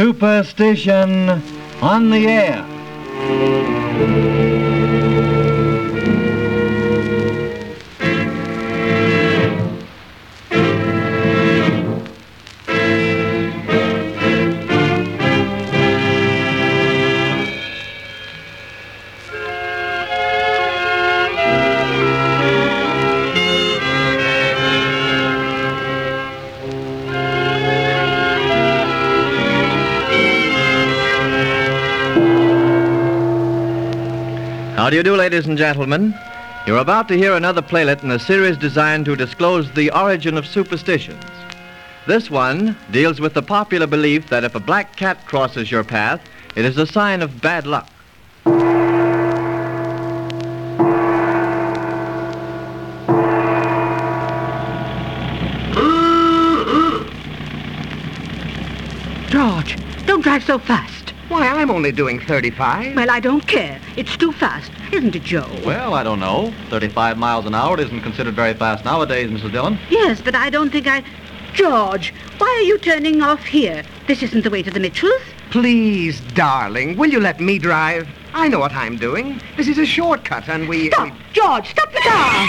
Superstition on the air. How do you do, ladies and gentlemen? You're about to hear another playlet in a series designed to disclose the origin of superstitions. This one deals with the popular belief that if a black cat crosses your path, it is a sign of bad luck. George, don't drive so fast. Why, I'm only doing 35. Well, I don't care. It's too fast, isn't it, Joe? Well, I don't know. 35 miles an hour isn't considered very fast nowadays, Mrs. Dillon. Yes, but I don't think George, why are you turning off here? This isn't the way to the Mitchells. Please, darling, will you let me drive? I know what I'm doing. This is a shortcut, and Stop! George, stop the car!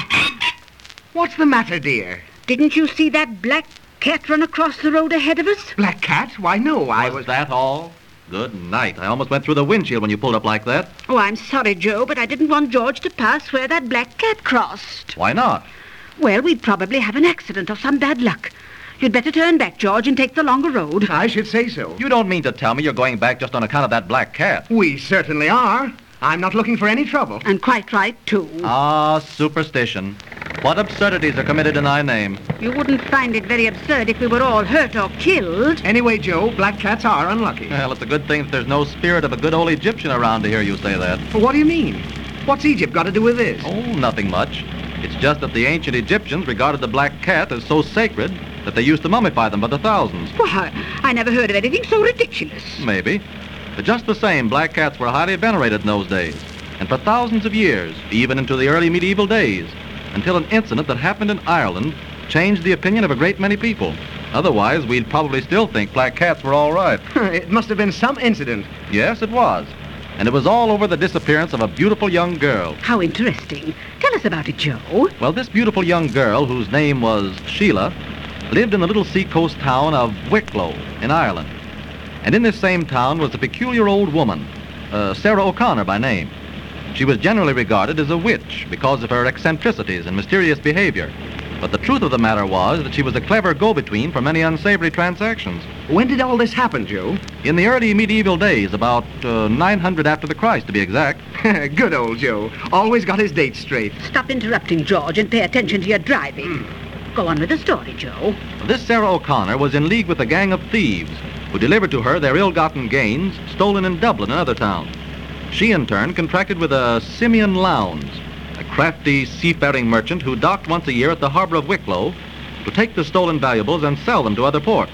What's the matter, dear? Didn't you see that black cat run across the road ahead of us? Black cat? Why, no, I was... Was that all? Good night. I almost went through the windshield when you pulled up like that. Oh, I'm sorry, Joe, but I didn't want George to pass where that black cat crossed. Why not? Well, we'd probably have an accident or some bad luck. You'd better turn back, George, and take the longer road. I should say so. You don't mean to tell me you're going back just on account of that black cat? We certainly are. I'm not looking for any trouble. And quite right, too. Ah, superstition. What absurdities are committed in thy name? You wouldn't find it very absurd if we were all hurt or killed. Anyway, Joe, black cats are unlucky. Well, it's a good thing that there's no spirit of a good old Egyptian around to hear you say that. Well, what do you mean? What's Egypt got to do with this? Oh, nothing much. It's just that the ancient Egyptians regarded the black cat as so sacred that they used to mummify them by the thousands. Why, I never heard of anything so ridiculous. Maybe. But just the same, black cats were highly venerated in those days. And for thousands of years, even into the early medieval days, until an incident that happened in Ireland changed the opinion of a great many people. Otherwise, we'd probably still think black cats were all right. It must have been some incident. Yes, it was. And it was all over the disappearance of a beautiful young girl. How interesting. Tell us about it, Joe. Well, this beautiful young girl, whose name was Sheila, lived in the little seacoast town of Wicklow in Ireland. And in this same town was a peculiar old woman, Sarah O'Connor by name. She was generally regarded as a witch because of her eccentricities and mysterious behavior. But the truth of the matter was that she was a clever go-between for many unsavory transactions. When did all this happen, Joe? In the early medieval days, about 900 after the Christ, to be exact. Good old Joe. Always got his dates straight. Stop interrupting, George, and pay attention to your driving. Go on with the story, Joe. This Sarah O'Connor was in league with a gang of thieves who delivered to her their ill-gotten gains stolen in Dublin and other towns. She, in turn, contracted with a Simeon Lowndes, a crafty seafaring merchant who docked once a year at the harbor of Wicklow to take the stolen valuables and sell them to other ports.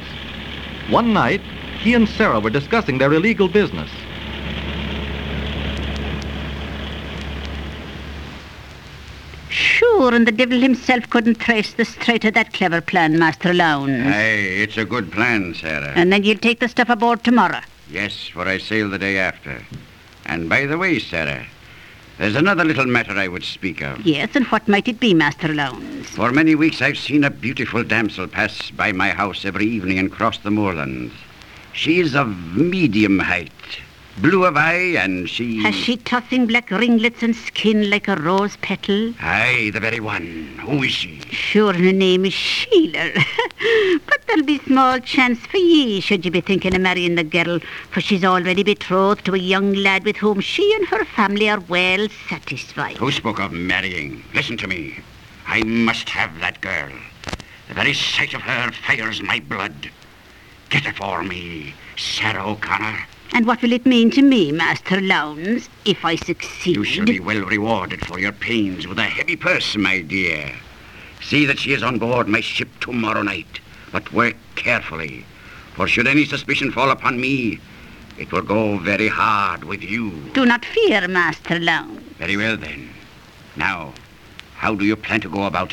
One night, he and Sarah were discussing their illegal business. Sure, and the devil himself couldn't trace the straight of that clever plan, Master Lowndes. Aye, it's a good plan, Sarah. And then you'll take the stuff aboard tomorrow. Yes, for I sail the day after. And by the way, Sarah, there's another little matter I would speak of. Yes, and what might it be, Master Lowndes? For many weeks I've seen a beautiful damsel pass by my house every evening and cross the moorlands. She is of medium height, blue of eye, and she... Has she tossing black ringlets and skin like a rose petal? Aye, the very one. Who is she? Sure, her name is Sheila. But there'll be small chance for ye, should you be thinking of marrying the girl, for she's already betrothed to a young lad with whom she and her family are well satisfied. Who spoke of marrying? Listen to me. I must have that girl. The very sight of her fires my blood. Get her for me, Sarah O'Connor. And what will it mean to me, Master Lowndes, if I succeed? You shall be well rewarded for your pains with a heavy purse, my dear. See that she is on board my ship tomorrow night, but work carefully, for should any suspicion fall upon me, it will go very hard with you. Do not fear, Master Lowndes. Very well, then. Now, how do you plan to go about it?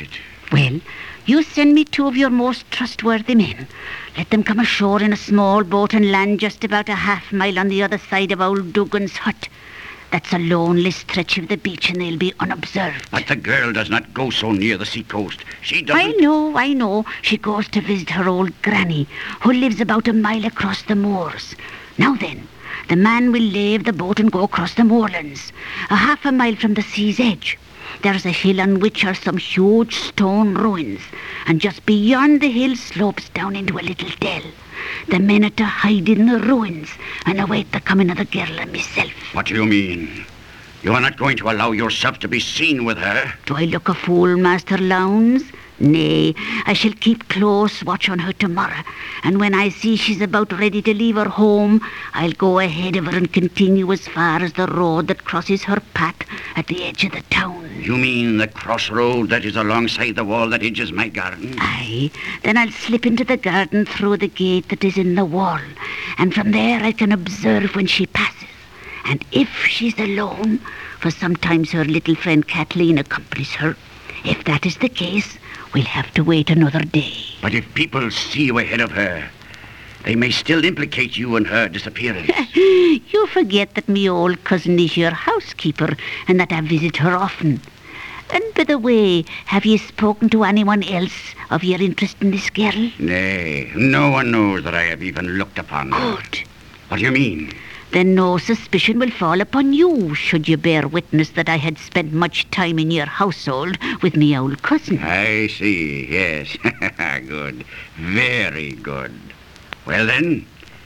Well, you send me 2 of your most trustworthy men. Let them come ashore in a small boat and land just about a half-mile on the other side of old Dugan's hut. That's a lonely stretch of the beach and they'll be unobserved. But the girl does not go so near the seacoast. She doesn't... I know. She goes to visit her old granny, who lives about a mile across the moors. Now then, the man will leave the boat and go across the moorlands, a half a mile from the sea's edge. There's a hill on which are some huge stone ruins, and just beyond the hill slopes down into a little dell. The men are to hide in the ruins and await the coming of the girl and myself. What do you mean? You are not going to allow yourself to be seen with her? Do I look a fool, Master Lowndes? Nay, I shall keep close watch on her tomorrow, and when I see she's about ready to leave her home, I'll go ahead of her and continue as far as the road that crosses her path at the edge of the town. You mean the crossroad that is alongside the wall that edges my garden? Aye, then I'll slip into the garden through the gate that is in the wall, and from there I can observe when she passes. And if she's alone, for sometimes her little friend Kathleen accompanies her, if that is the case, we'll have to wait another day. But if people see you ahead of her, they may still implicate you in her disappearance. You forget that me old cousin is your housekeeper and that I visit her often. And by the way, have you spoken to anyone else of your interest in this girl? Nay, no one knows that I have even looked upon her. Good. What do you mean? Then no suspicion will fall upon you, should you bear witness that I had spent much time in your household with me old cousin. I see, yes. Good. Very good. Well then,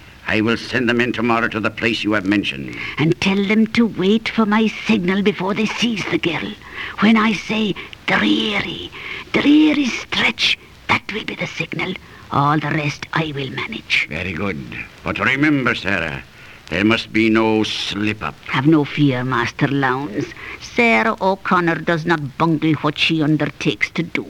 I will send them in tomorrow to the place you have mentioned. And tell them to wait for my signal before they seize the girl. When I say dreary stretch, that will be the signal. All the rest I will manage. Very good. But remember, Sarah, there must be no slip-up. Have no fear, Master Lowndes. Sarah O'Connor does not bungle what she undertakes to do.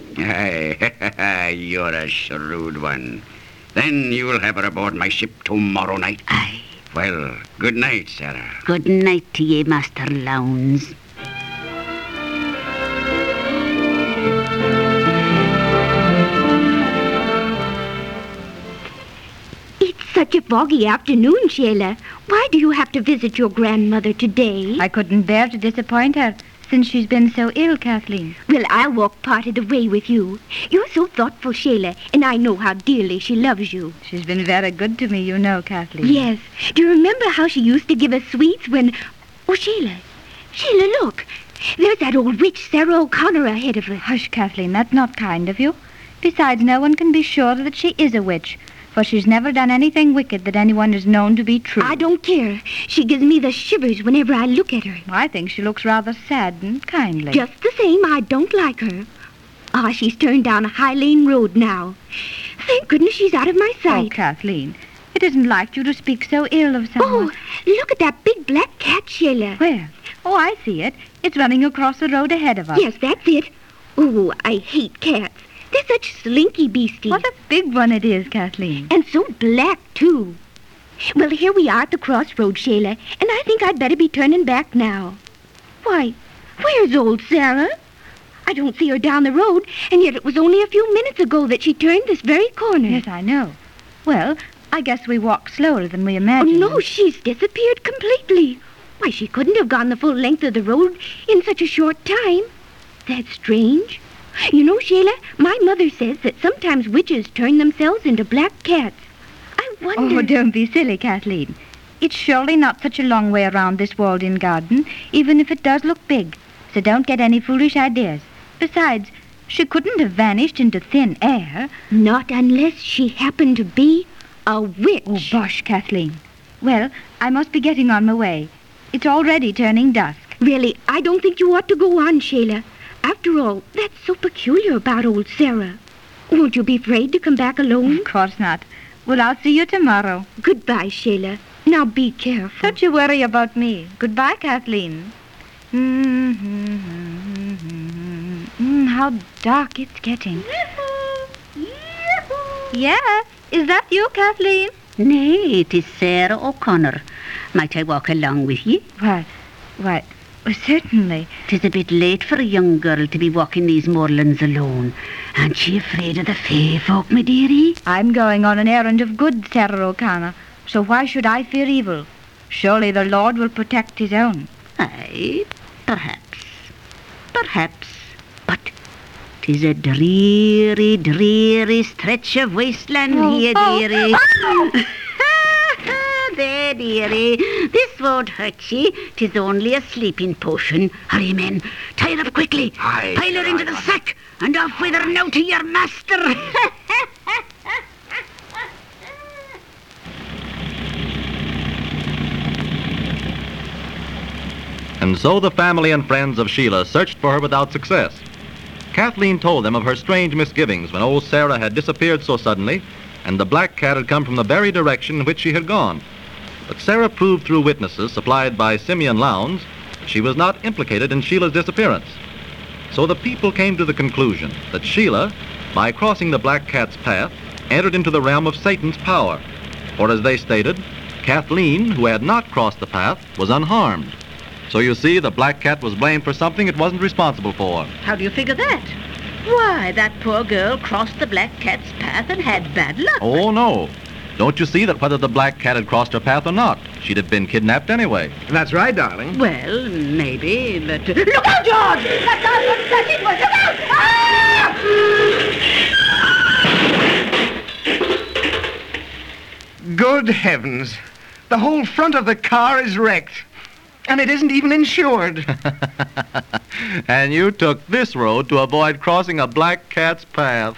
Aye, you're a shrewd one. Then you will have her aboard my ship tomorrow night. Aye. Well, good night, Sarah. Good night to ye, Master Lowndes. Such a foggy afternoon, Sheila. Why do you have to visit your grandmother today? I couldn't bear to disappoint her, since she's been so ill, Kathleen. Well, I'll walk part of the way with you. You're so thoughtful, Sheila, and I know how dearly she loves you. She's been very good to me, you know, Kathleen. Yes. Do you remember how she used to give us sweets when... Oh, Sheila, look. There's that old witch, Sarah O'Connor, ahead of her. Hush, Kathleen, that's not kind of you. Besides, no one can be sure that she is a witch, for she's never done anything wicked that anyone has known to be true. I don't care. She gives me the shivers whenever I look at her. I think she looks rather sad and kindly. Just the same, I don't like her. She's turned down a High Lane road now. Thank goodness she's out of my sight. Oh, Kathleen, it isn't like you to speak so ill of someone. Oh, look at that big black cat, Sheila. Where? Oh, I see it. It's running across the road ahead of us. Yes, that's it. Oh, I hate cats. They're such slinky beasties. What a big one it is, Kathleen. And so black, too. Well, here we are at the crossroads, Sheila, and I think I'd better be turning back now. Why, where's old Sarah? I don't see her down the road, and yet it was only a few minutes ago that she turned this very corner. Yes, I know. Well, I guess we walked slower than we Oh, imagined. no, she's disappeared completely. Why, she couldn't have gone the full length of the road in such a short time. That's strange. You know, Sheila, my mother says that sometimes witches turn themselves into black cats. I wonder... Oh, don't be silly, Kathleen. It's surely not such a long way around this walled-in garden, even if it does look big. So don't get any foolish ideas. Besides, she couldn't have vanished into thin air. Not unless she happened to be a witch. Oh, bosh, Kathleen. Well, I must be getting on my way. It's already turning dusk. Really, I don't think you ought to go on, Sheila. After all, that's so peculiar about old Sarah. Won't you be afraid to come back alone? Of course not. Well, I'll see you tomorrow. Goodbye, Sheila. Now be careful. Don't you worry about me. Goodbye, Kathleen. How dark it's getting. Yes, is that you, Kathleen? Nay, it is Sarah O'Connor. Might I walk along with ye? Why, Certainly. 'Tis a bit late for a young girl to be walking these moorlands alone. Aren't she afraid of the fae folk, my dearie? I'm going on an errand of good, Sarah O'Connor, so why should I fear evil? Surely the Lord will protect his own. Aye, perhaps. Perhaps. But 'tis a dreary, dreary stretch of wasteland here, dearie. There, dearie. This won't hurt ye. 'Tis only a sleeping potion. Hurry, men. Tie her up quickly. Aye, Pile her into the sack, and off with her now to your master. And so the family and friends of Sheila searched for her without success. Kathleen told them of her strange misgivings when old Sarah had disappeared so suddenly, and the black cat had come from the very direction in which she had gone. But Sarah proved through witnesses supplied by Simeon Lowndes that she was not implicated in Sheila's disappearance. So the people came to the conclusion that Sheila, by crossing the black cat's path, entered into the realm of Satan's power. For as they stated, Kathleen, who had not crossed the path, was unharmed. So you see, the black cat was blamed for something it wasn't responsible for. How do you figure that? Why, that poor girl crossed the black cat's path and had bad luck. Oh, no. Don't you see that whether the black cat had crossed her path or not, she'd have been kidnapped anyway? That's right, darling. Well, maybe, but... Look out, George! That's it! Look out! Ah! Good heavens. The whole front of the car is wrecked. And it isn't even insured. And you took this road to avoid crossing a black cat's path.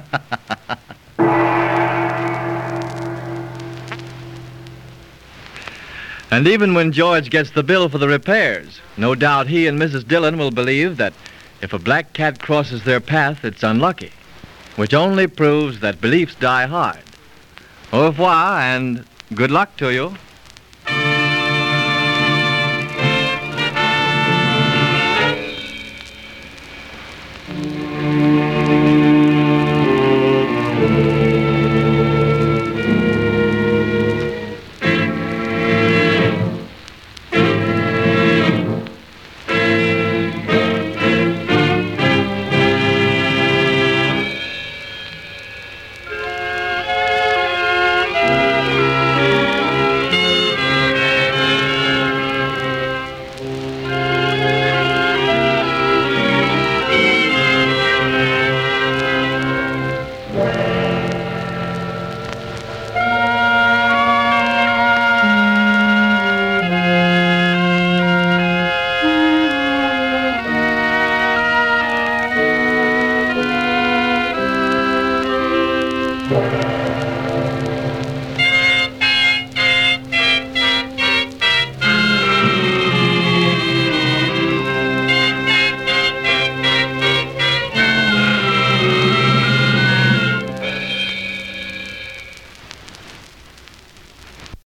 And even when George gets the bill for the repairs, no doubt he and Mrs. Dillon will believe that if a black cat crosses their path, it's unlucky, which only proves that beliefs die hard. Au revoir, and good luck to you.